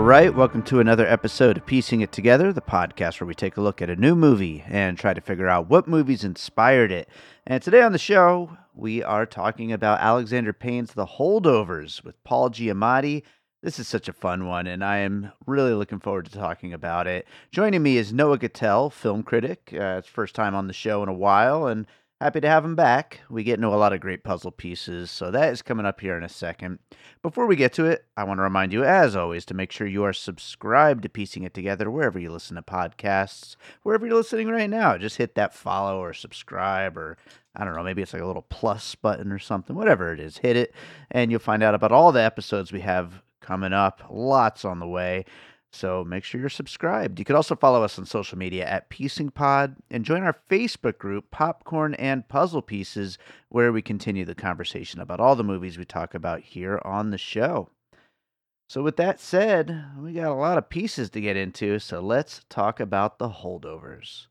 right, welcome to another episode of Piecing It Together, the podcast where we take a look at a new movie and try to figure out what movies inspired it. And today on the show, we are talking about Alexander Payne's The Holdovers with Paul Giamatti. This is such a fun one, and I am really looking forward to talking about it. Joining me is Noah Gittell, film critic. It's first time on the show in a while, and happy to have him back. We get into a lot of great puzzle pieces, so that is coming up here in a second. Before we get to it, I want to remind you, as always, to make sure you are subscribed to Piecing It Together wherever you listen to podcasts. Wherever you're listening right now, just hit that follow or subscribe, or I don't know, maybe it's like a little plus button or something. Whatever it is, hit it, and you'll find out about all the episodes we have coming up. Lots on the way. So make sure you're subscribed. You can also follow us on social media at PiecingPod and join our Facebook group, Popcorn and Puzzle Pieces, where we continue the conversation about all the movies we talk about here on the show. So with that said, we got a lot of pieces to get into, so let's talk about The Holdovers.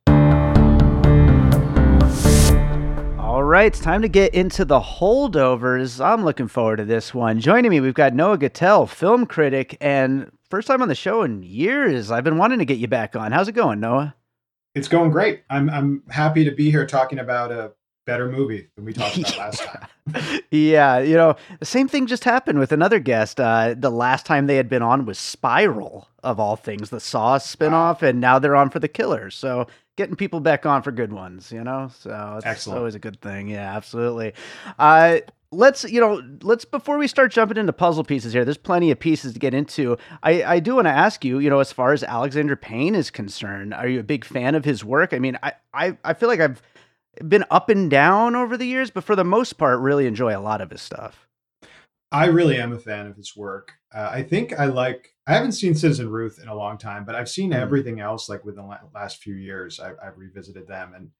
All right, it's time to get into The Holdovers. I'm looking forward to this one. Joining me, we've got Noah Gittell, film critic, and first time on the show in years. I've been wanting to get you back on. How's it going, Noah? It's going great. I'm happy to be here talking about a better movie than we talked about last time. Yeah, the same thing just happened with another guest. The last time they had been on was Spiral, of all things, the Saw spinoff, and now they're on for The Killer. So getting people back on for good ones, so it's Excellent. Always a good thing. Yeah, absolutely. Let's before we start jumping into puzzle pieces here, there's plenty of pieces to get into. I do want to ask you, as far as Alexander Payne is concerned, are you a big fan of his work? I mean, I feel like I've been up and down over the years, but for the most part, really enjoy a lot of his stuff. I really am a fan of his work. I haven't seen Citizen Ruth in a long time, but I've seen everything else like within the last few years. I've revisited them, and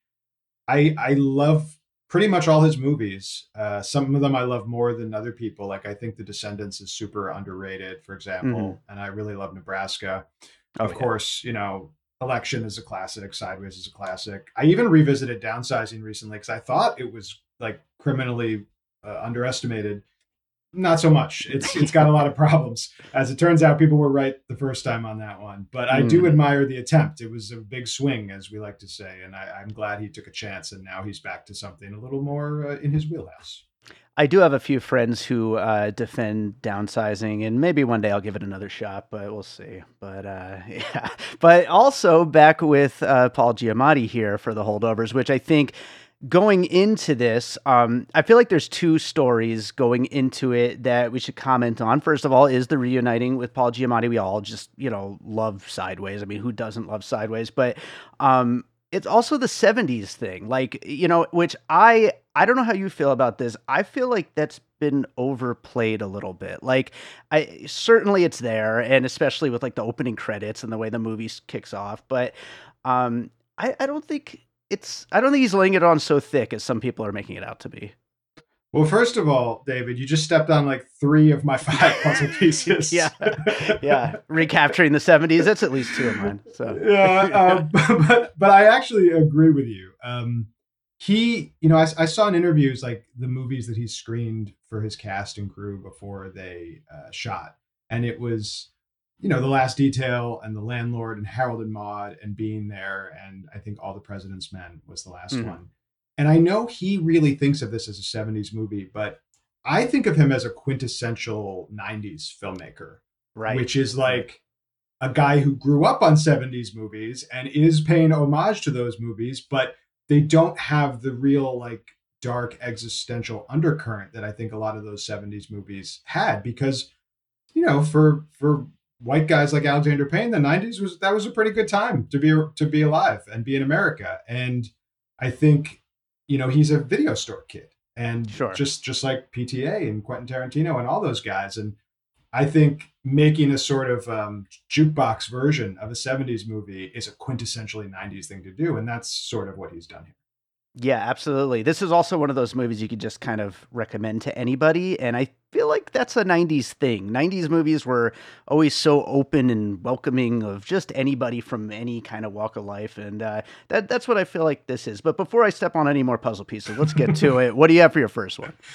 I love pretty much all his movies. Some of them I love more than other people. Like I think The Descendants is super underrated, for example, and I really love Nebraska. Of course, Election is a classic. Sideways is a classic. I even revisited Downsizing recently because I thought it was like criminally underestimated. Not so much. It's got a lot of problems. As it turns out, people were right the first time on that one. But I do admire the attempt. It was a big swing, as we like to say. And I'm glad he took a chance. And now he's back to something a little more in his wheelhouse. I do have a few friends who defend Downsizing, and maybe one day I'll give it another shot, but we'll see. But yeah. But also back with Paul Giamatti here for The Holdovers, which I think going into this, I feel like there's two stories going into it that we should comment on. First of all, is the reuniting with Paul Giamatti. We all just, love Sideways. I mean, who doesn't love Sideways? But it's also the 70s thing, like, which I don't know how you feel about this. I feel like that's been overplayed a little bit. Like, certainly it's there, and especially with like the opening credits and the way the movie kicks off. But I don't think he's laying it on so thick as some people are making it out to be. Well, first of all, David, you just stepped on like 3 of my 5 puzzle pieces. Yeah. Recapturing the 70s. That's at least 2 of mine. So yeah, but I actually agree with you. I saw in interviews like the movies that he screened for his cast and crew before they shot, and it was, The Last Detail and The Landlord and Harold and Maude and Being There, and I think All the President's Men was the last one. And I know he really thinks of this as a 70s movie, but I think of him as a quintessential 90s filmmaker, right? Which is like a guy who grew up on 70s movies and is paying homage to those movies, but they don't have the real like dark existential undercurrent that I think a lot of those 70s movies had, because, for white guys like Alexander Payne, the 90s was a pretty good time to be alive and be in America. And I think, he's a video store kid, and sure, just like PTA and Quentin Tarantino and all those guys. And I think making a sort of jukebox version of a 70s movie is a quintessentially 90s thing to do. And that's sort of what he's done here. Yeah, absolutely. This is also one of those movies you could just kind of recommend to anybody. And I feel like that's a 90s thing. 90s movies were always so open and welcoming of just anybody from any kind of walk of life. And that's what I feel like this is. But before I step on any more puzzle pieces, let's get to it. What do you have for your first one?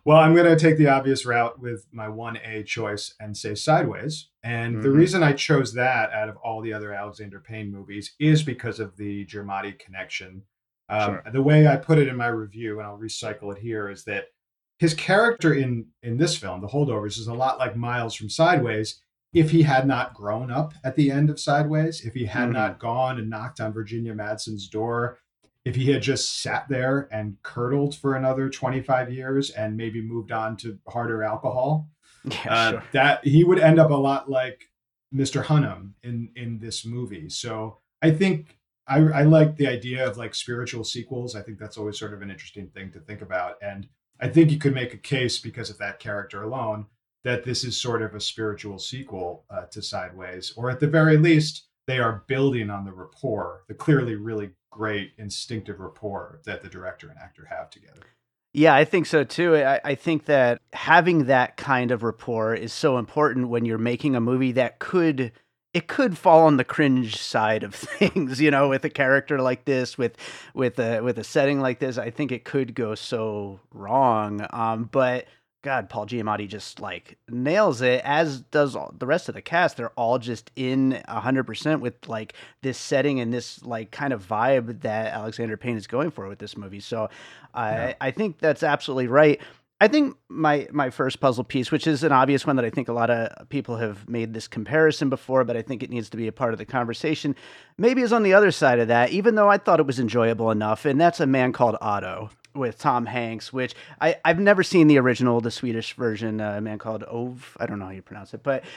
Well, I'm going to take the obvious route with my 1A choice and say Sideways. And the Hmm. reason I chose that out of all the other Alexander Payne movies is because of the Giamatti connection. Sure. The way I put it in my review, and I'll recycle it here, is that his character in this film, The Holdovers, is a lot like Miles from Sideways if he had not grown up at the end of Sideways, if he had Hmm. not gone and knocked on Virginia Madsen's door, if he had just sat there and curdled for another 25 years and maybe moved on to harder alcohol, Yeah, sure. that he would end up a lot like Mr. Hunnam in this movie. So I think I like the idea of like spiritual sequels. I think that's always sort of an interesting thing to think about. And I think you could make a case because of that character alone that this is sort of a spiritual sequel to Sideways, or at the very least, they are building on the rapport, the clearly really great instinctive rapport that the director and actor have together. Yeah, I think so too. I think that having that kind of rapport is so important when you're making a movie that could fall on the cringe side of things, with a character like this, with a setting like this. I think it could go so wrong. But God, Paul Giamatti just like nails it, as does the rest of the cast. They're all just in 100% with like this setting and this like kind of vibe that Alexander Payne is going for with this movie. So Yeah. I think that's absolutely right. I think my first puzzle piece, which is an obvious one that I think a lot of people have made this comparison before, but I think it needs to be a part of the conversation, maybe is on the other side of that, even though I thought it was enjoyable enough, and that's A Man Called Otto with Tom Hanks, which I've never seen the original, the Swedish version, A Man Called Ove. I don't know how you pronounce it, but,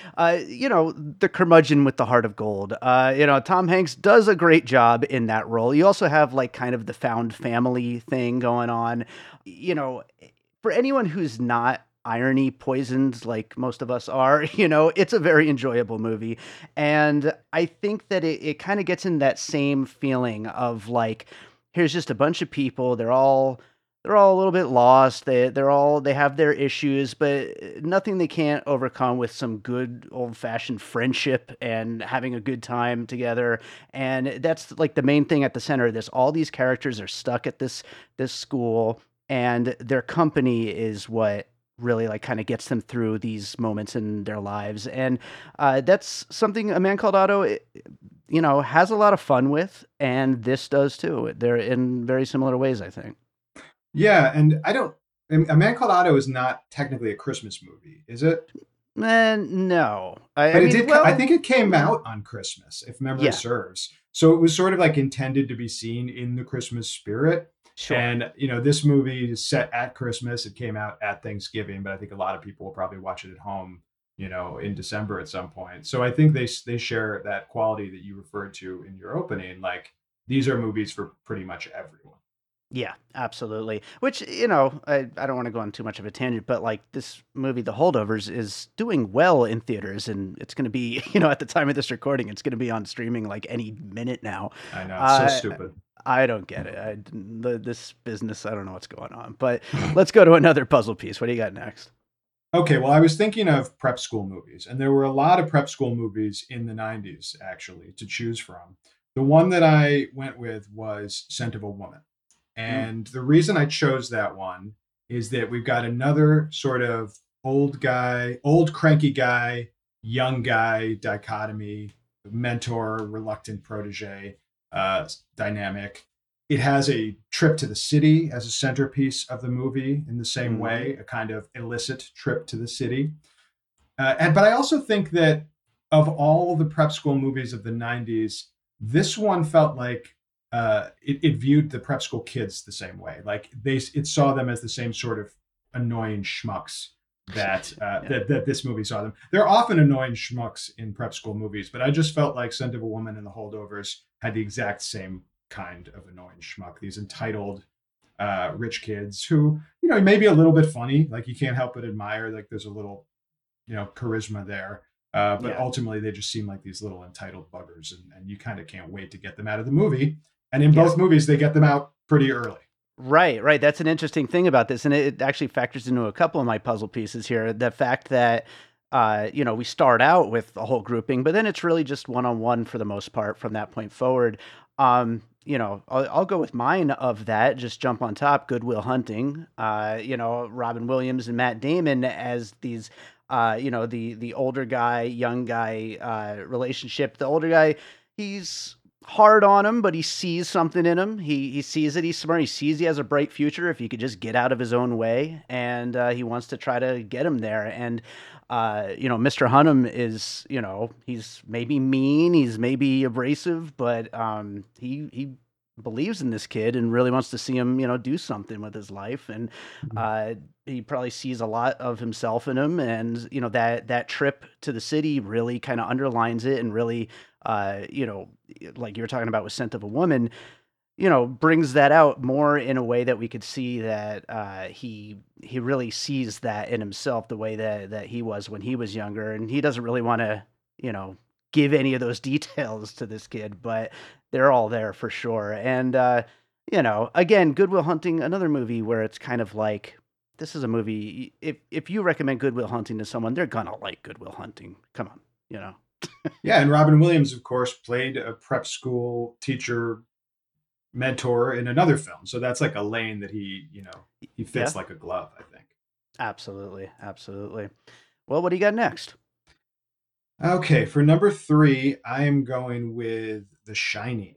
the curmudgeon with the heart of gold. Tom Hanks does a great job in that role. You also have like kind of the found family thing going on. You know, for anyone who's not irony poisoned like most of us are, it's a very enjoyable movie. And I think that it kind of gets in that same feeling of like, here's just a bunch of people. They're all a little bit lost. They have their issues, but nothing they can't overcome with some good old fashioned friendship and having a good time together. And that's like the main thing at the center of this. All these characters are stuck at this school, and their company is what really like kind of gets them through these moments in their lives. And that's something A Man Called Otto, has a lot of fun with, and this does too. They're in very similar ways, I think. Yeah, and I don't. A Man Called Otto is not technically a Christmas movie, is it? No, I But it mean, did. I well, think it came yeah, out on Christmas, if memory yeah, serves. So it was sort of like intended to be seen in the Christmas spirit. sure. And this movie is set at Christmas. It came out at Thanksgiving, but I think a lot of people will probably watch it at home, in December at some point. So I think they share that quality that you referred to in your opening. Like these are movies for pretty much everyone. Yeah, absolutely. Which, I don't want to go on too much of a tangent, but like this movie, The Holdovers, is doing well in theaters, and it's going to be, at the time of this recording, it's going to be on streaming like any minute now. I know it's so Uh, stupid. I don't get it. This business, I don't know what's going on. But let's go to another puzzle piece. What do you got next? Okay, well, I was thinking of prep school movies, and there were a lot of prep school movies in the 90s, actually, to choose from. The one that I went with was Scent of a Woman. Mm, And the reason I chose that one is that we've got another sort of old guy, old cranky guy, young guy dichotomy, mentor, reluctant protege dynamic. It has a trip to the city as a centerpiece of the movie in the same hmm. way, a kind of illicit trip to the city. But I also think that of all the prep school movies of the 90s, this one felt like it viewed the prep school kids the same way. Like it saw them as the same sort of annoying schmucks Yeah. that this movie saw them. They're often annoying schmucks in prep school movies, but I just felt like Scent of a Woman and The Holdovers had the exact same kind of annoying schmuck. These entitled rich kids who maybe a little bit funny. Like you can't help but admire. Like there's a little charisma there. But Yeah. ultimately, they just seem like these little entitled buggers, and you kind of can't wait to get them out of the movie. And in Yeah. both movies, they get them out pretty early. Right, right. That's an interesting thing about this, and it actually factors into a couple of my puzzle pieces here. The fact that we start out with a whole grouping, but then it's really just one on one for the most part from that point forward. I'll go with mine of that. Just jump on top. Good Will Hunting. Robin Williams and Matt Damon as these. The older guy, young guy relationship. The older guy, he's hard on him, but he sees something in him. He sees that he's smart. He sees he has a bright future if he could just get out of his own way, and he wants to try to get him there. And Mr. Hunnam is, he's maybe mean, he's maybe abrasive, but he believes in this kid and really wants to see him, do something with his life. And he probably sees a lot of himself in him. And, that trip to the city really kind of underlines it and really, like you were talking about with Scent of a Woman, brings that out more in a way that we could see that he really sees that in himself the way that he was when he was younger. And he doesn't really want to, give any of those details to this kid, but they're all there for sure. And, again, Good Will Hunting, another movie where it's kind of like, this is a movie, if you recommend Good Will Hunting to someone, they're going to like Good Will Hunting. Come on, Yeah, and Robin Williams, of course, played a prep school teacher mentor in another film. So that's like a lane that he fits like a glove, I think. Absolutely. Absolutely. Well, what do you got next? Okay, for number 3, I am going with The Shining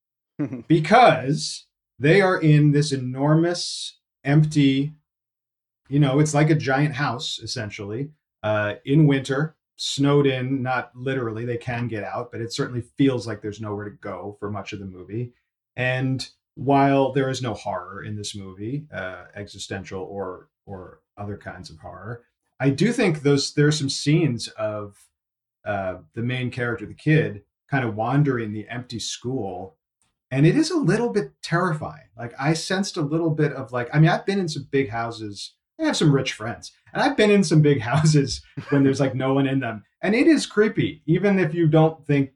because they are in this enormous, empty, it's like a giant house, essentially, in winter, snowed in, not literally, they can get out, but it certainly feels like there's nowhere to go for much of the movie. And while there is no horror in this movie, existential or other kinds of horror, I do think there are some scenes of the main character, the kid, kind of wandering the empty school, and it is a little bit terrifying. Like I sensed a little bit of I've been in some big houses. I have some rich friends, and I've been in some big houses when there's like no one in them, and it is creepy, even if you don't think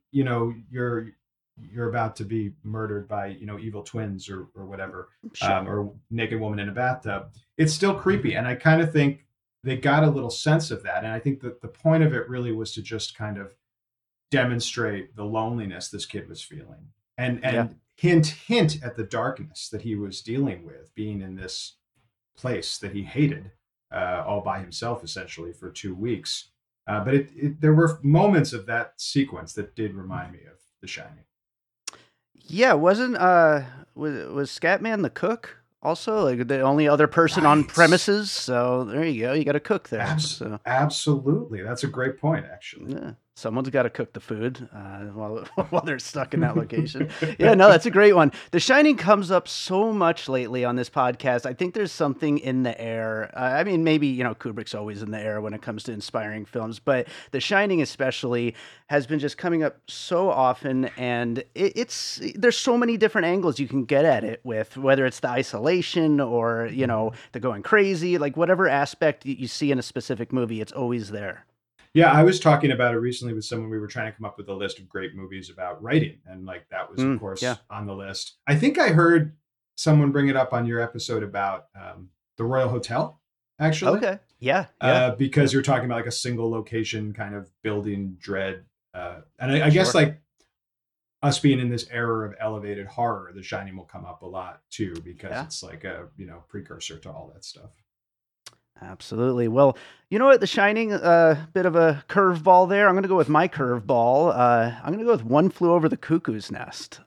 you're about to be murdered by evil twins or whatever, Sure. or naked woman in a bathtub. It's still creepy, and I kind of think they got a little sense of that, and I think that the point of it really was to just kind of demonstrate the loneliness this kid was feeling, and hint at the darkness that he was dealing with, being in this place that he hated all by himself essentially for 2 weeks. But there were moments of that sequence that did remind me of The Shining. Yeah, wasn't was Scatman the cook also like the only other person on Right. premises? So there you go. You got a cook there. So Absolutely. That's a great point, actually. yeah, someone's got to cook the food while while they're stuck in that location. Yeah, no, that's a great one. The Shining comes up so much lately on this podcast. I think there's something in the air. I mean, maybe Kubrick's always in the air when it comes to inspiring films, but The Shining especially has been just coming up so often, and it's there's so many different angles you can get at it with, whether it's the isolation or the going crazy, like whatever aspect you see in a specific movie, it's always there. Yeah, I was talking about it recently with someone. We were trying to come up with a list of great movies about writing, and that was, of course, Yeah. on the list. I think I heard someone bring it up on your episode about the Royal Hotel, actually. Okay. Yeah. Because you're talking about like a single location kind of building dread. And I guess Sure. like us being in this era of elevated horror, The Shining will come up a lot too, because Yeah. it's like a precursor to all that stuff. Absolutely. Well, you know what? The Shining, bit of a curveball there. I'm going to go with my curveball. I'm going to go with One Flew Over the Cuckoo's Nest.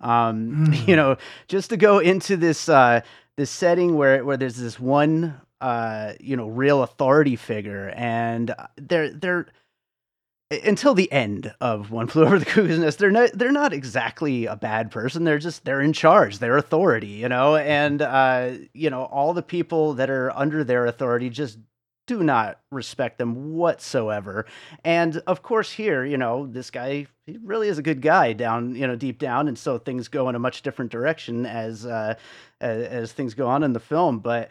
Just to go into this setting where there's this one, real authority figure, and they're until the end of One Flew Over the Cuckoo's Nest, they're not exactly a bad person. They're in charge. They're authority, and all the people that are under their authority just do not respect them whatsoever. And of course, here, this guy, he really is a good guy down, deep down, and so things go in a much different direction as things go on in the film, but.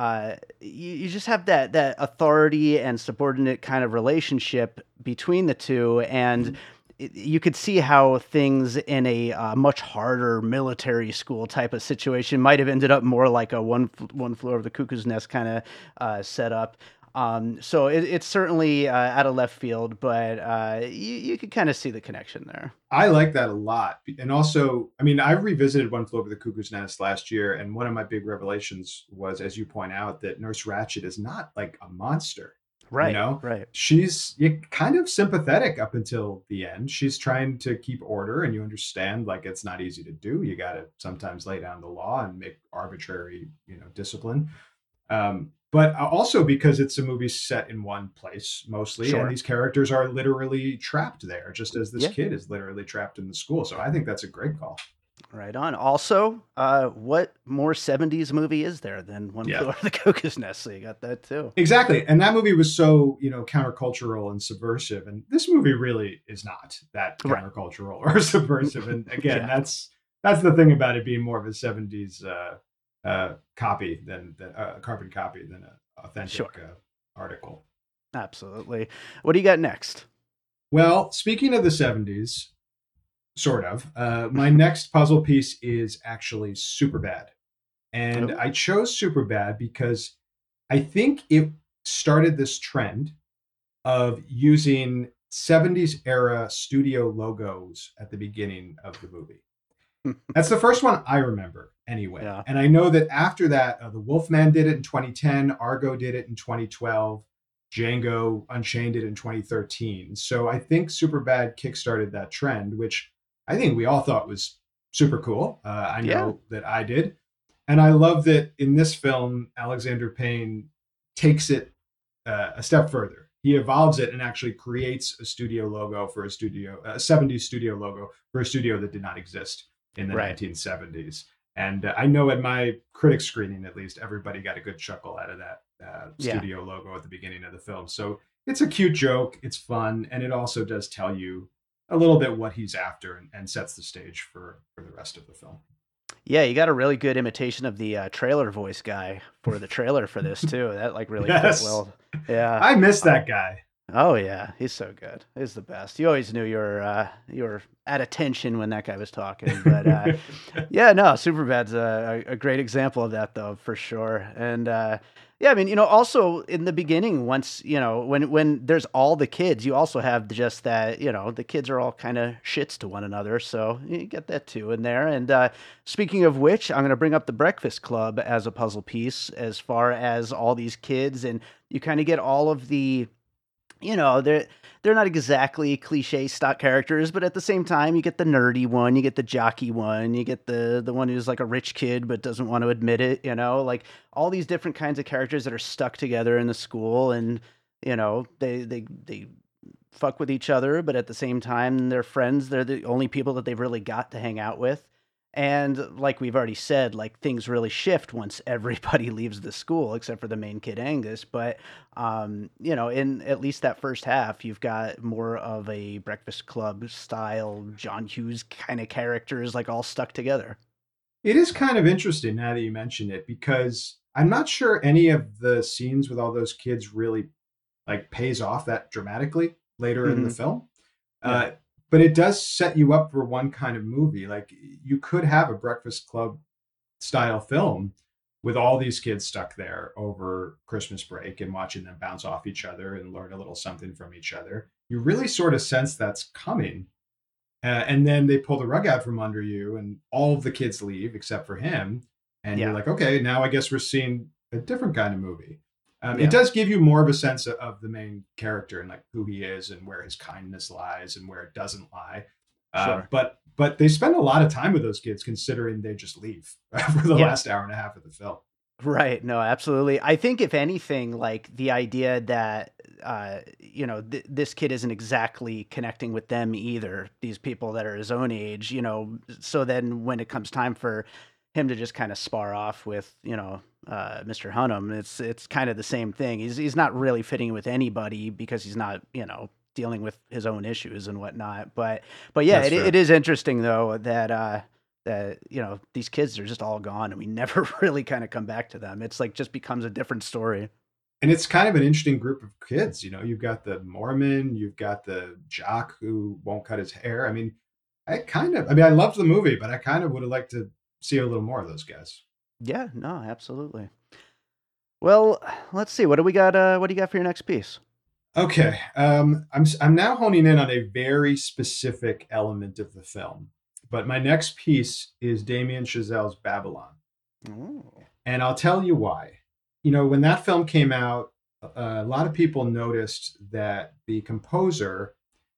You just have that authority and subordinate kind of relationship between the two, and you could see how things in a much harder military school type of situation might have ended up more like a one flew over the cuckoo's nest kind of setup. So it's certainly out of left field, but you could kind of see the connection there. I like that a lot. And also, I mean, I revisited One Flew Over the Cuckoo's Nest last year, and one of my big revelations was, as you point out, that Nurse Ratched is not like a monster. You Right, know, right. she's you kind of sympathetic up until the end. She's trying to keep order, and you understand like it's not easy to do. You got to sometimes lay down the law and make arbitrary, discipline. But also because it's a movie set in one place mostly, and Sure. these characters are literally trapped there, just as this Yeah. kid is literally trapped in the school. So I think that's a great call. Right on. Also, what more 70s movie is there than One Yeah, Flew Over the Cuckoo's Nest? So you got that too. exactly. And that movie was so, countercultural and subversive. And this movie really is not that Right. countercultural or subversive. And again, Yeah. that's the thing about it being more of a 70s copy than a carbon copy than an authentic Sure. article. Absolutely. What do you got next? Well, speaking of the 70s, sort of, my next puzzle piece is actually Superbad. And Oh, I chose Superbad because I think it started this trend of using 70s era studio logos at the beginning of the movie. That's the first one I remember anyway. yeah. And I know that after that, The Wolfman did it in 2010, Argo did it in 2012, Django Unchained did it in 2013. So I think Superbad kickstarted that trend, which I think we all thought was super cool. I Yeah. know that I did. And I love that in this film, Alexander Payne takes it a step further. He evolves it and actually creates a studio logo for a 70s studio logo for a studio that did not exist in the Right. 1970s. And I know at my critic screening, at least, everybody got a good chuckle out of that Yeah. studio logo at the beginning of the film. So it's a cute joke, it's fun, and it also does tell you a little bit what he's after and sets the stage for the rest of the film. Yeah, you got a really good imitation of the trailer voice guy for the trailer for this too. That like really fit Yes, well. Yeah. I miss that guy. Oh yeah, he's so good. He's the best. You always knew you were at attention when that guy was talking. But yeah, no, Superbad's a great example of that though, for sure. And yeah, I mean, also in the beginning, once when there's all the kids, you also have just that, the kids are all kind of shits to one another, so you get that too in there. And speaking of which, I'm going to bring up the Breakfast Club as a puzzle piece, as far as all these kids, and you kind of get all of the they're not exactly cliche stock characters, but at the same time, you get the nerdy one, you get the jockey one, you get the one who's like a rich kid but doesn't want to admit it, like all these different kinds of characters that are stuck together in the school, and they fuck with each other, but at the same time, they're friends. They're the only people that they've really got to hang out with. And like we've already said, like things really shift once everybody leaves the school, except for the main kid Angus. But in at least that first half, you've got more of a Breakfast Club style John Hughes kind of characters, like all stuck together. It is kind of interesting now that you mention it because I'm not sure any of the scenes with all those kids really like pays off that dramatically later in the Hmm. film. Yeah, Uh, but it does set you up for one kind of movie. Like you could have a Breakfast Club style film with all these kids stuck there over Christmas break and watching them bounce off each other and learn a little something from each other. You really sort of sense that's coming. And then they pull the rug out from under you, and all of the kids leave except for him. And you're yeah, like, okay, now I guess we're seeing a different kind of movie. It yeah. does give you more of a sense of the main character and like who he is and where his kindness lies and where it doesn't lie. Sure. But they spend a lot of time with those kids considering they just leave for the Yeah. last hour and a half of the film. Right. No, absolutely. I think if anything, like the idea that this kid isn't exactly connecting with them either, these people that are his own age, so then when it comes time for him to just kind of spar off with, Mr. Hunnam, it's kind of the same thing. He's not really fitting with anybody because he's not, dealing with his own issues and whatnot. But yeah, That's it fair. is interesting though that these kids are just all gone and we never really kind of come back to them. It's like just becomes a different story. And it's kind of an interesting group of kids. You've got the Mormon, you've got the jock who won't cut his hair. I mean, I loved the movie, but I kind of would have liked to see a little more of those guys. Yeah, no, absolutely. Well, let's see. What do we got? What do you got for your next piece? Okay, I'm now honing in on a very specific element of the film, but my next piece is Damien Chazelle's Babylon, Oh. and I'll tell you why. You know, when that film came out, a lot of people noticed that the composer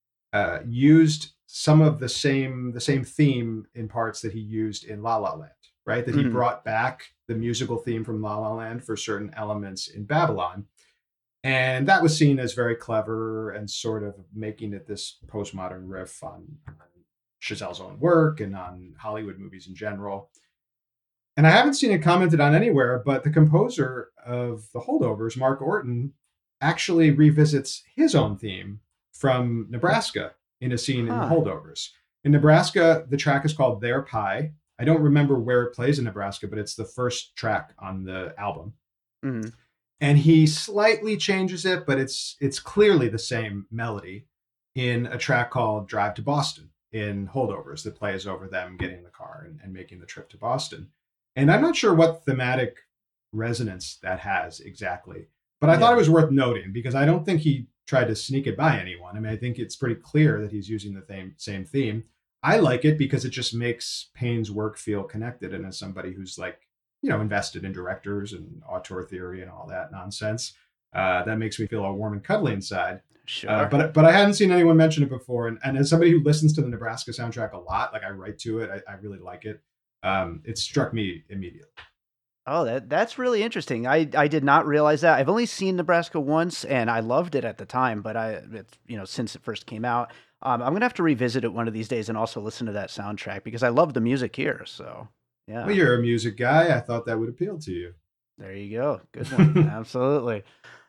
used some of the same theme in parts that he used in La La Land, right? That he Mhm. brought back the musical theme from La La Land for certain elements in Babylon. And that was seen as very clever and sort of making it this postmodern riff on Chazelle's own work and on Hollywood movies in general. And I haven't seen it commented on anywhere, but the composer of The Holdovers, Mark Orton, actually revisits his own theme from Nebraska in a scene in The Huh. Holdovers. In Nebraska, the track is called Their Pie. I don't remember where it plays in Nebraska, but it's the first track on the album. Mhm. And he slightly changes it, but it's clearly the same melody in a track called Drive to Boston in Holdovers that plays over them getting in the car and making the trip to Boston. And I'm not sure what thematic resonance that has exactly, but I thought it Yeah. was worth noting because I don't think he tried to sneak it by anyone. I mean, I think it's pretty clear that he's using the same theme. I like it because it just makes Payne's work feel connected. And as somebody who's like, invested in directors and auteur theory and all that nonsense, that makes me feel all warm and cuddly inside. Sure. But I hadn't seen anyone mention it before, and as somebody who listens to the Nebraska soundtrack a lot, like I write to it, I really like it. It struck me immediately. Oh, that's really interesting. I did not realize that. I've only seen Nebraska once, and I loved it at the time. But since it first came out, I'm gonna have to revisit it one of these days and also listen to that soundtrack because I love the music here. So, Well, yeah, you're a music guy. I thought that would appeal to you. there you go. Good one. Absolutely.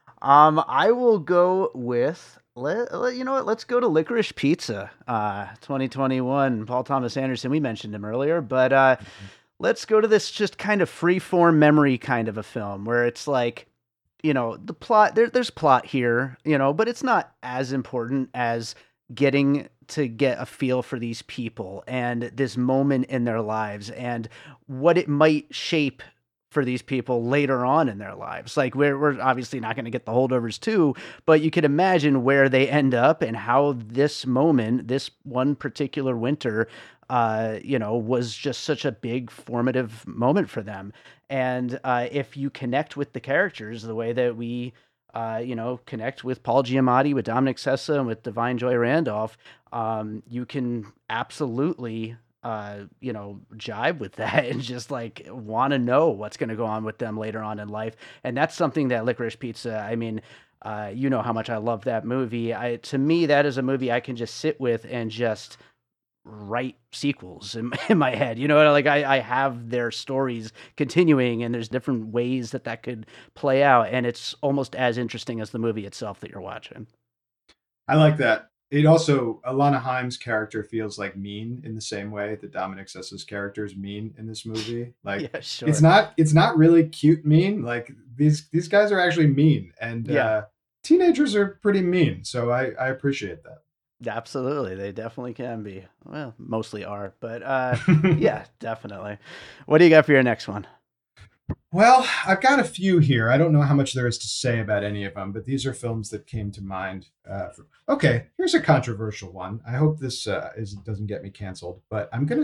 I will go with you know what? Let's go to Licorice Pizza. 2021. Paul Thomas Anderson. We mentioned him earlier, but let's go to this just kind of free form memory kind of a film where it's like, the plot there's plot here, but it's not as important as getting to get a feel for these people and this moment in their lives and what it might shape for these people later on in their lives. Like we're obviously not going to get the holdovers too, but you could imagine where they end up and how this moment, this one particular winter, was just such a big formative moment for them. And if you connect with the characters the way that we, connect with Paul Giamatti, with Dominic Sessa, and with Divine Joy Randolph, you can absolutely jive with that and just like want to know what's going to go on with them later on in life. And that's something that Licorice Pizza, I mean, you know how much I love that movie. To me, that is a movie I can just sit with and just write sequels in my head. Like I have their stories continuing and there's different ways that could play out. And it's almost as interesting as the movie itself that you're watching. I like that. It also Alana Haim's character feels like mean in the same way that Dominic Sessa's character is mean in this movie. Like Yeah, it's sure. not it's not really cute mean. Like these guys are actually mean, and Yeah. teenagers are pretty mean. So I appreciate Absolutely, they definitely can be. Well, mostly are, but that. yeah, definitely. What do you got for your next one? Well, I've got a few here. I don't know how much there is to say about any of them, but these are films that came to mind. Okay, here's a controversial one. I hope this doesn't get me canceled, but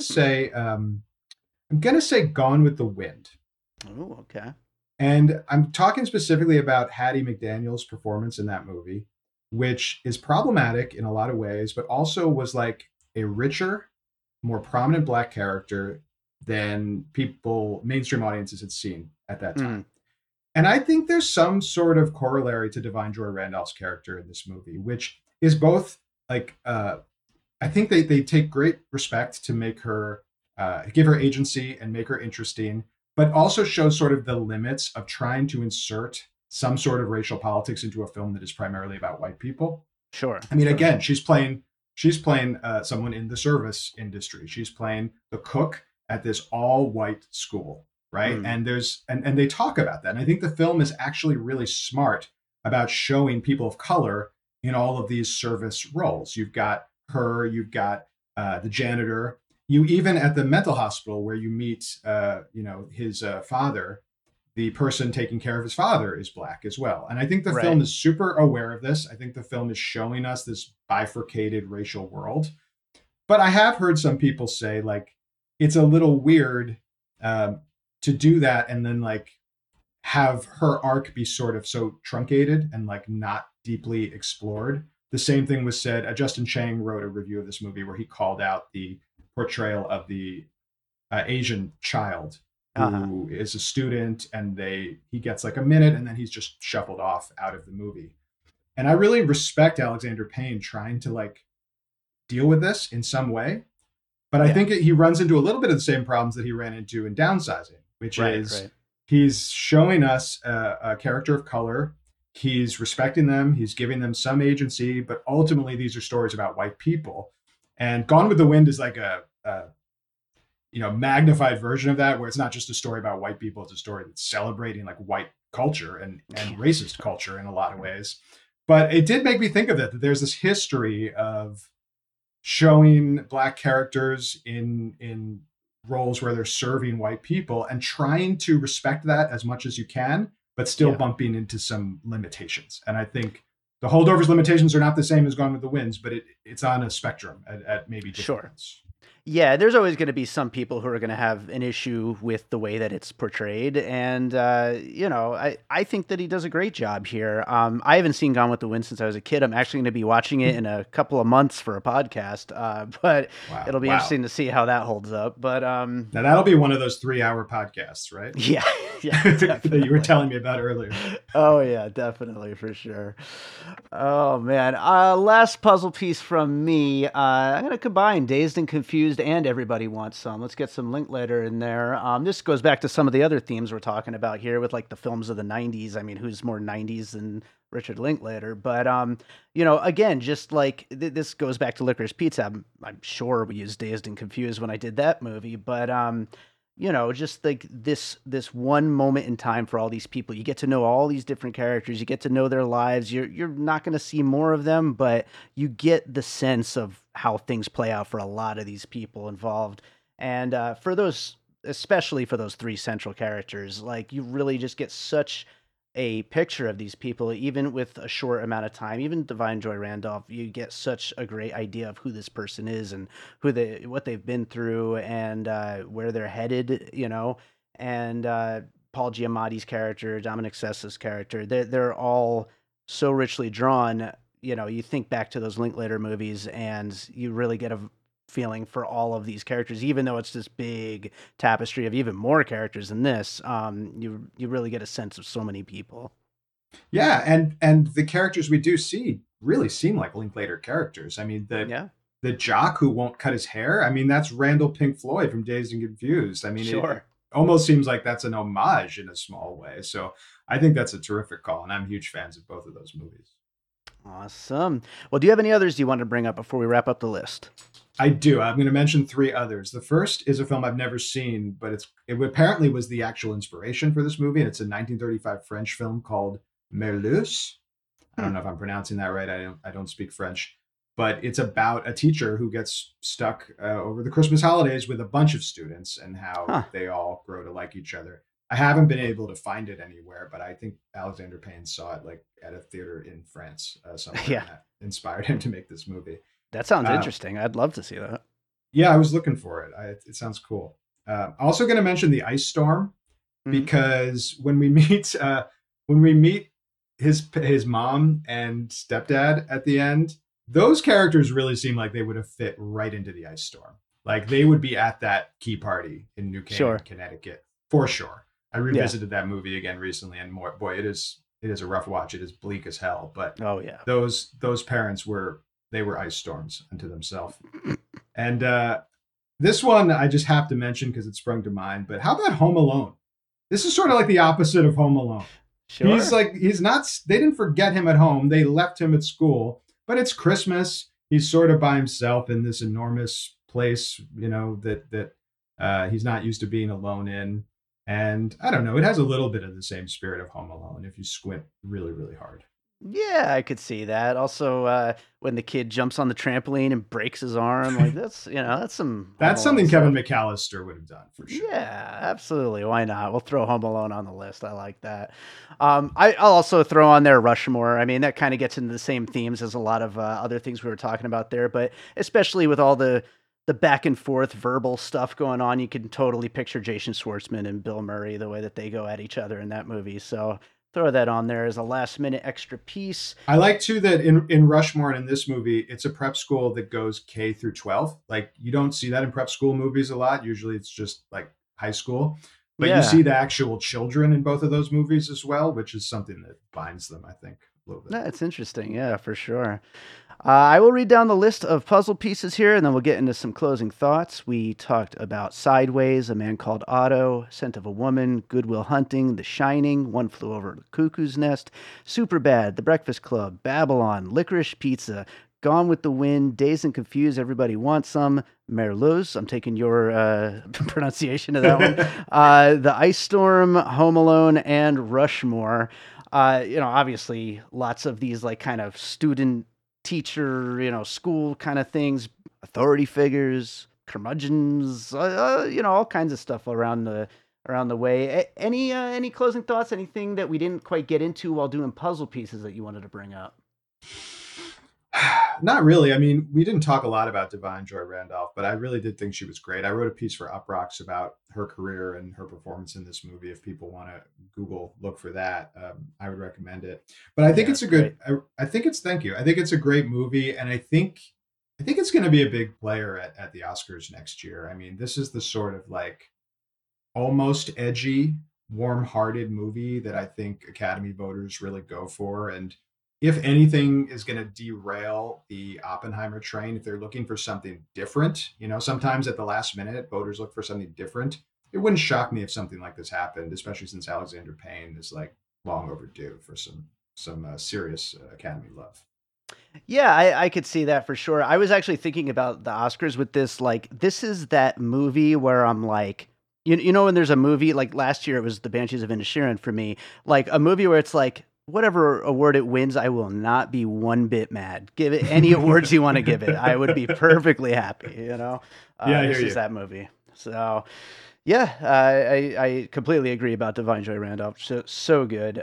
I'm gonna say Gone with the Wind, Oh, okay. and I'm talking specifically about Hattie McDaniel's performance in that movie, which is problematic in a lot of ways, but also was like a richer, more prominent black character than mainstream audiences had seen at that time. Mm, And I think there's some sort of corollary to Divine Joy Randolph's character in this movie, which is both like I think they take great respect to make her give her agency and make her interesting, but also show sort of the limits of trying to insert some sort of racial politics into a film that is primarily about white people. sure, I mean, sure. again, she's playing someone in the service industry. She's playing the cook at this all white school, right? Mm, And and they talk about that. And I think the film is actually really smart about showing people of color in all of these service roles. You've got her, you've got the janitor. You even at the mental hospital where you meet, his father. the person taking care of his father is black as well. And I think the Right. film is super aware of this. I think the film is showing us this bifurcated racial world. But I have heard some people say like it's a little weird to do that and then like have her arc be sort of so truncated and like not deeply explored. The same thing was said. Justin Chang wrote a review of this movie where he called out the portrayal of the Asian child Uh-huh. who is a student, and he gets like a minute and then he's just shuffled off out of the movie. And I really respect Alexander Payne trying to like deal with this in some way, but I Yeah. think he runs into a little bit of the same problems that he ran into in Downsizing, which Right, is right. he's showing us a character of color. He's respecting them. He's giving them some agency, but ultimately these are stories about white people. And Gone with the Wind is like a magnified version of that, where it's not just a story about white people; it's a story that's celebrating like white culture and racist culture in a lot of ways. But it did make me think of that there's this history of showing black characters in roles where they're serving white people and trying to respect that as much as you can, but still Yeah. bumping into some limitations. And I think the holdovers limitations are not the same as Gone with the Winds, but it's on a spectrum at maybe different Sure. ones. Yeah, there's always going to be some people who are going to have an issue with the way that it's portrayed, and I think that he does a great job here. I haven't seen Gone with the Wind since I was a kid. I'm actually going to be watching it in a couple of months for a podcast, but Wow. it'll be Wow. interesting to see how that holds up. But Now that'll be one of those 3-hour podcasts, right? yeah, yeah, That you were definitely. telling me about earlier. Oh yeah, definitely for sure. Oh man, last puzzle piece from me. I'm gonna combine Dazed and Confused and Everybody Wants Some. Let's get some Linklater in there. This goes back to some of the other themes we're talking about here with like the films of the '90s. I mean, who's more '90s than Richard Linklater? But again, just like this goes back to Licorice Pizza. I'm sure we used Dazed and Confused when I did that movie, but just like this one moment in time for all these people. You get to know all these different characters. You get to know their lives. You're not going to see more of them, but you get the sense of how things play out for a lot of these people involved. And for those, especially for those three central characters, like you really just get such a picture of these people, even with a short amount of time. Even Divine Joy Randolph, you get such a great idea of who this person is and what they've been through and where they're headed. And Paul Giamatti's character, Dominic Sessa's character, they're all so richly drawn. You think back to those Linklater movies, and you really get a feeling for all of these characters, even though it's this big tapestry of even more characters than this. You really get a sense of so many people. Yeah, and the characters we do see really seem like Linklater characters. I mean, Yeah, the jock who won't cut his hair, I mean, that's Randall Pink Floyd from Dazed and Confused. I mean, it sure. almost seems like that's an homage in a small way. So I think that's a terrific call, and I'm huge fans of both of those movies. Awesome. Well, do you have any others you want to bring up before we wrap up the list? I do. I'm going to mention three others. The first is a film I've never seen, but it apparently was the actual inspiration for this movie, and it's a 1935 French film called Merlus. I Hmm. don't know if I'm pronouncing that right. I don't speak French, but it's about a teacher who gets stuck over the Christmas holidays with a bunch of students and how Huh. they all grow to like each other. I haven't been able to find it anywhere, but I think Alexander Payne saw it like at a theater in France somewhere, Yeah, and that inspired him to make this movie. that sounds Uh, interesting. I'd love to see that. yeah, I was looking for it. It sounds cool. Also, going to mention the Ice Storm Hmm. because when we meet his mom and stepdad at the end, those characters really seem like they would have fit right into the Ice Storm. Like they would be at that key party in New Canaan, Sure. Connecticut, for sure. I Yeah. revisited that movie again recently, and more, boy, it is a rough watch. It is bleak as hell, but Oh yeah. those parents were ice storms unto themselves. And this one I just have to mention because it sprung to mind. But how about Home Alone? This is sort of like the opposite of Home Alone. Sure. He's not. They didn't forget him at home. They left him at school. But it's Christmas. He's sort of by himself in this enormous place. That he's not used to being alone in. And I don't know. It has a little bit of the same spirit of Home Alone if you squint really, really hard. Yeah, I could see that. Also, when the kid jumps on the trampoline and breaks his arm, like that's some Home That's Alone something Kevin stuff. McAllister would have done for sure. Yeah, absolutely. Why not? We'll throw Home Alone on the list. I like that. I'll also throw on there Rushmore. I mean, that kind of gets into the same themes as a lot of other things we were talking about there, but especially with all the back and forth verbal stuff going on, you can totally picture Jason Schwartzman and Bill Murray the way that they go at each other in that movie. So throw that on there as a last minute extra piece. I like too that in Rushmore and in this movie, it's a prep school that goes K through 12. Like you don't see that in prep school movies a lot. Usually it's just like high school. But you see Yeah, the actual children in both of those movies as well, which is something that binds them, I think, a little bit. that's interesting. Yeah, for sure. I will read down the list of puzzle pieces here, and then we'll get into some closing thoughts. We talked about Sideways, A Man Called Otto, Scent of a Woman, Good Will Hunting, The Shining, One Flew Over the Cuckoo's Nest, Superbad, The Breakfast Club, Babylon, Licorice Pizza, Gone with the Wind, Dazed and Confused, Everybody Wants Some, Merluz, I'm taking your pronunciation of that one, The Ice Storm, Home Alone, and Rushmore. Obviously, lots of these like kind of student teacher, school kind of things, authority figures, curmudgeons, all kinds of stuff around the way. Any closing thoughts? Anything that we didn't quite get into while doing puzzle pieces that you wanted to bring up? Not really. I mean, we didn't talk a lot about Divine Joy Randolph, but I really did think she was great. I wrote a piece for Uprocks about her career and her performance in this movie. If people want to Google look for that, I would recommend it. But I think Yeah, it's it's a great. good. I think it's thank you. I think it's a great movie, and I think it's going to be a big player at the Oscars next year. I mean, this is the sort of like almost edgy, warm-hearted movie that I think Academy voters really go for. And if anything is going to derail the Oppenheimer train, if they're looking for something different, sometimes at the last minute, voters look for something different. It wouldn't shock me if something like this happened, especially since Alexander Payne is like long overdue for some serious Academy love. Yeah, I could see that for sure. I was actually thinking about the Oscars with this. Like, this is that movie where I'm like, when there's a movie like last year, it was The Banshees of Inisherin for me. Like a movie where it's like, whatever award it wins, I will not be one bit mad. Give it any awards you want to give it. I would be perfectly happy. Yeah, I hear This is you. that movie. So yeah, I completely agree about Divine Joy Randolph. So good.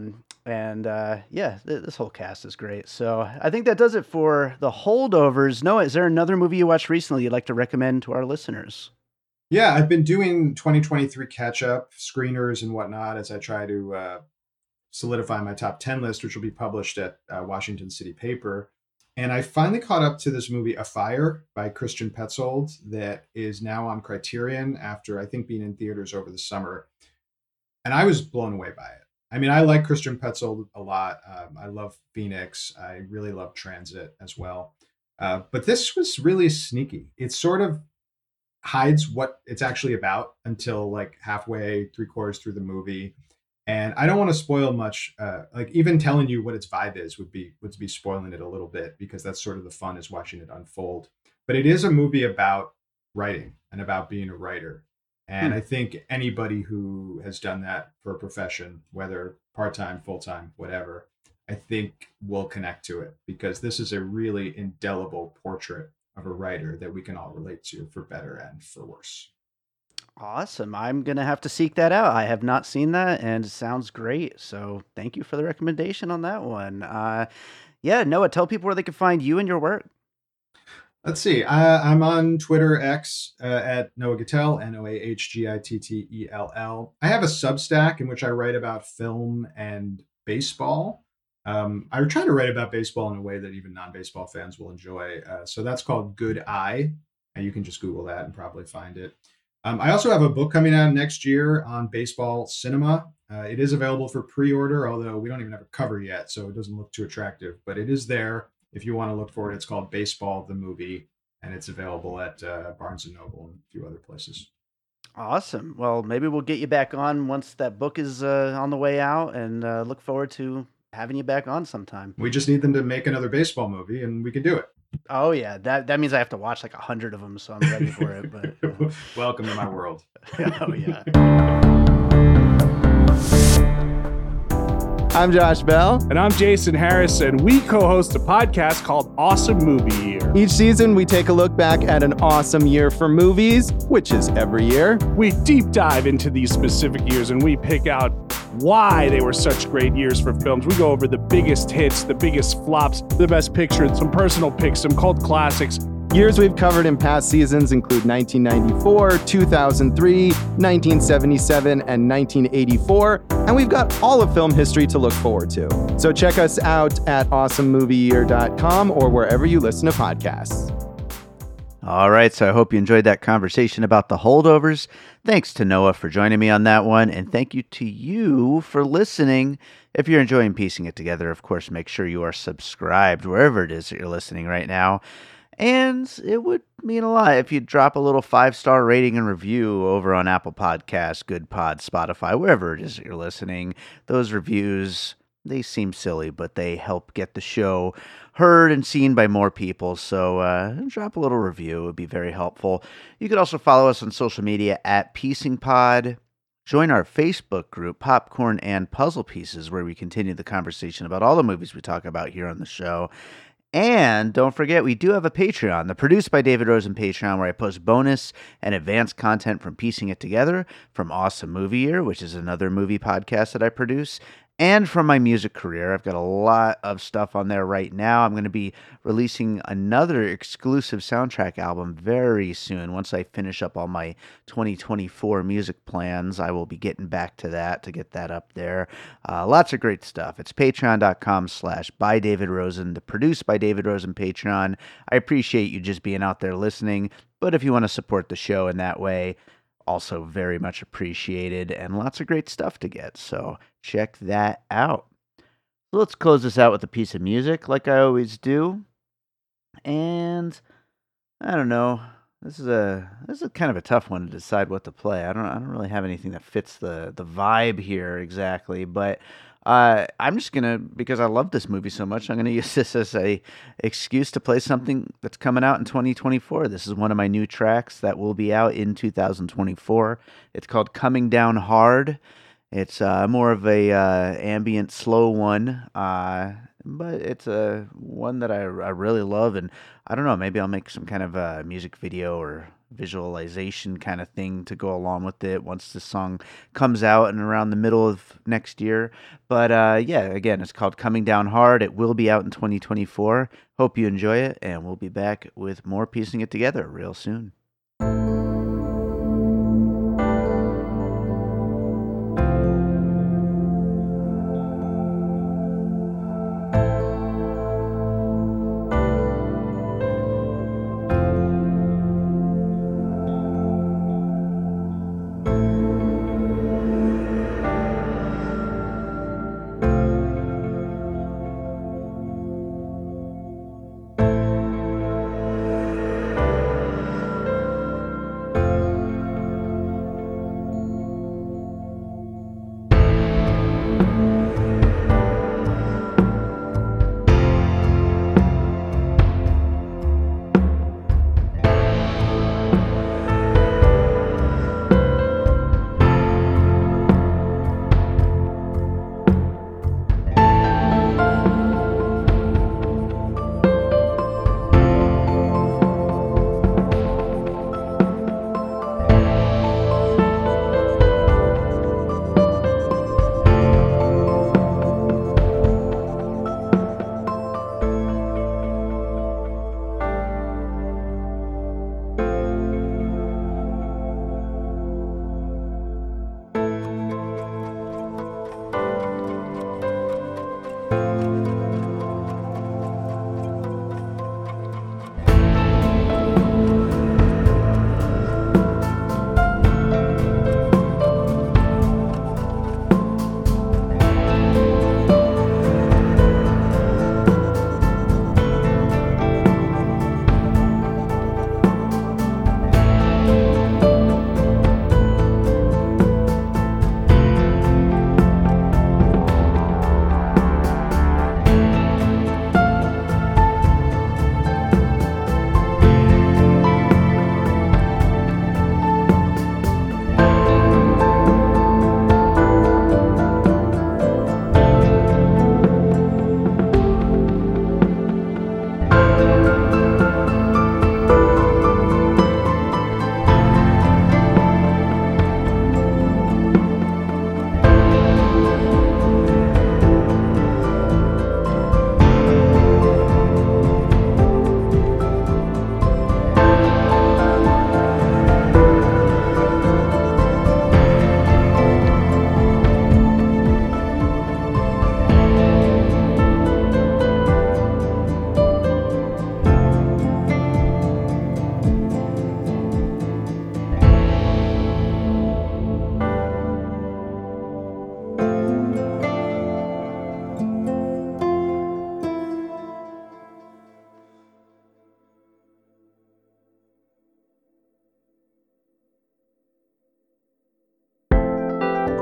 And yeah, this whole cast is great. So I think that does it for the holdovers. Noah, is there another movie you watched recently you'd like to recommend to our listeners? Yeah, I've been doing 2023 catch up screeners and whatnot as I try to solidify my top 10 list, which will be published at Washington City Paper. And I finally caught up to this movie, A Fire by Christian Petzold, that is now on Criterion after I think being in theaters over the summer. And I was blown away by it. I mean, I like Christian Petzold a lot. I love Phoenix. I really love Transit as well. But this was really sneaky. It sort of hides what it's actually about until like halfway, three quarters through the movie. And I don't want to spoil much. Like even telling you what its vibe is would be spoiling it a little bit because that's sort of the fun is watching it unfold. But it is a movie about writing and about being a writer. Hmm. And I think anybody who has done that for a profession, whether part time, full time, whatever, I think will connect to it because this is a really indelible portrait of a writer that we can all relate to for better and for worse. Awesome. I'm going to have to seek that out. I have not seen that and it sounds great. So thank you for the recommendation on that one. Yeah, Noah, tell people where they can find you and your work. Let's see. I'm on Twitter X at Noah Gittell, Noahgittell. I have a Substack in which I write about film and baseball. I try to write about baseball in a way that even non-baseball fans will enjoy. So that's called Good Eye, and you can just Google that and probably find it. I also have a book coming out next year on baseball cinema. It is available for pre-order, although we don't even have a cover yet, so it doesn't look too attractive. But it is there if you want to look for it. It's called Baseball the Movie, and it's available at Barnes and Noble and a few other places. Awesome. Well, maybe we'll get you back on once that book is on the way out and look forward to having you back on sometime. We just need them to make another baseball movie, and we can do Oh yeah, that means I have to watch like 100 of them, so I'm ready for it. But it. Welcome to my world. oh yeah. I'm Josh Bell. And I'm Jason Harris, and we co-host a podcast called Awesome Movie Year. Each season, we take a look back at an awesome year for movies, which is every year. We deep dive into these specific years, and we pick out why they were such great years for films. We go over the biggest hits, the biggest flops, the best picture, some personal picks, some cult classics. Years we've covered in past seasons include 1994, 2003, 1977, and 1984, and we've got all of film history to look forward to. So check us out at awesomemovieyear.com or wherever you listen to podcasts. All right, so I hope you enjoyed that conversation about The Holdovers. Thanks to Noah for joining me on that one, and thank you to you for listening. If you're enjoying piecing it together, of course, make sure you are subscribed wherever it is that you're listening right now. And it would mean a lot if you'd drop a little 5-star rating and review over on Apple Podcasts, Good Pod, Spotify, wherever it is that you're listening. Those reviews, they seem silly, but they help get the show heard and seen by more people. So drop a little review. It would be very helpful. You could also follow us on social media at PiecingPod. Join our Facebook group, Popcorn and Puzzle Pieces, where we continue the conversation about all the movies we talk about here on the show. And don't forget, we do have a Patreon, the Produced by David Rosen Patreon, where I post bonus and advanced content from Piecing It Together, from Awesome Movie Year, which is another movie podcast that I produce, and from my music career. I've got a lot of stuff on there right now. I'm going to be releasing another exclusive soundtrack album very soon. Once I finish up all my 2024 music plans, I will be getting back to that to get that up there. Lots of great stuff. It's patreon.com/bydavidrosen, the Produced by David Rosen Patreon. I appreciate you just being out there listening, but if you want to support the show in that way, also very much appreciated, and lots of great stuff to get, so check that out. So let's close this out with a piece of music like I always do. And I don't know, this is a kind of a tough one to decide what to play. I don't really have anything that fits the vibe here exactly, but I'm just gonna, because I love this movie so much, I'm gonna use this as a excuse to play something that's coming out in 2024. This is one of my new tracks that will be out in 2024. It's called Coming Down Hard. It's more of a ambient, slow one, but it's a one that I really love, and I don't know, maybe I'll make some kind of a music video or visualization kind of thing to go along with it once the song comes out and around the middle of next year. But yeah, again, it's called Coming Down Hard. It will be out in 2024. Hope you enjoy it, and we'll be back with more Piecing It Together real soon.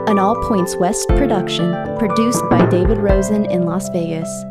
an All Points West production, produced by David Rosen in Las Vegas.